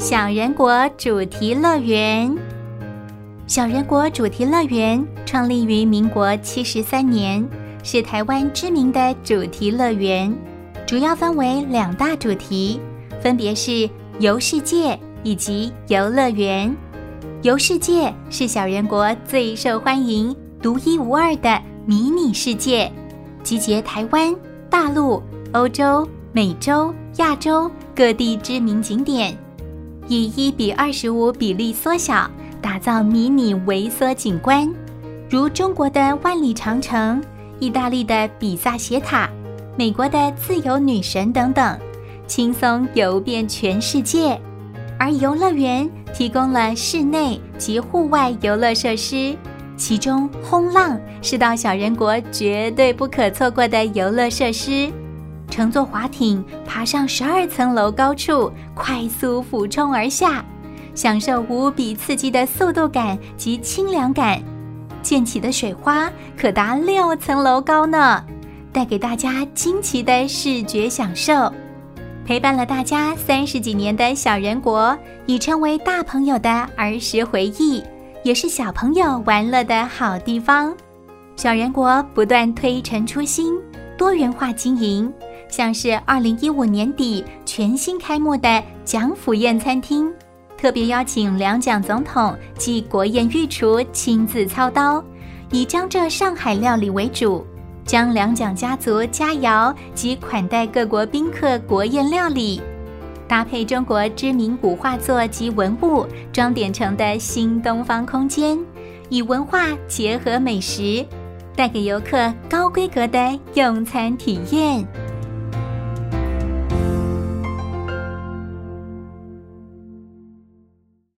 小人国主题乐园。小人国主题乐园创立于民国73年，是台湾知名的主题乐园，主要分为2大主题，分别是游世界以及游乐园。游世界是小人国最受欢迎、独一无二的迷你世界，集结台湾、大陆、欧洲、美洲、亚洲各地知名景点，以1:25比例缩小，打造迷你微缩景观，如中国的万里长城、意大利的比萨斜塔、美国的自由女神等等，轻松游遍全世界。而游乐园提供了室内及户外游乐设施，其中轰浪是到小人国绝对不可错过的游乐设施。乘坐滑艇爬上12层楼高处，快速俯冲而下，享受无比刺激的速度感及清凉感。溅起的水花可达6层楼高呢，带给大家惊奇的视觉享受。陪伴了大家30几年的小人国，已成为大朋友的儿时回忆，也是小朋友玩乐的好地方。小人国不断推陈出新，多元化经营，像是2015年底全新开幕的蒋府宴餐厅，特别邀请2蒋总统及国宴御厨亲自操刀，以江浙上海料理为主，将2蒋家族佳肴及款待各国宾客国宴料理，搭配中国知名古画作及文物装点成的新东方空间，以文化结合美食，带给游客高规格的用餐体验。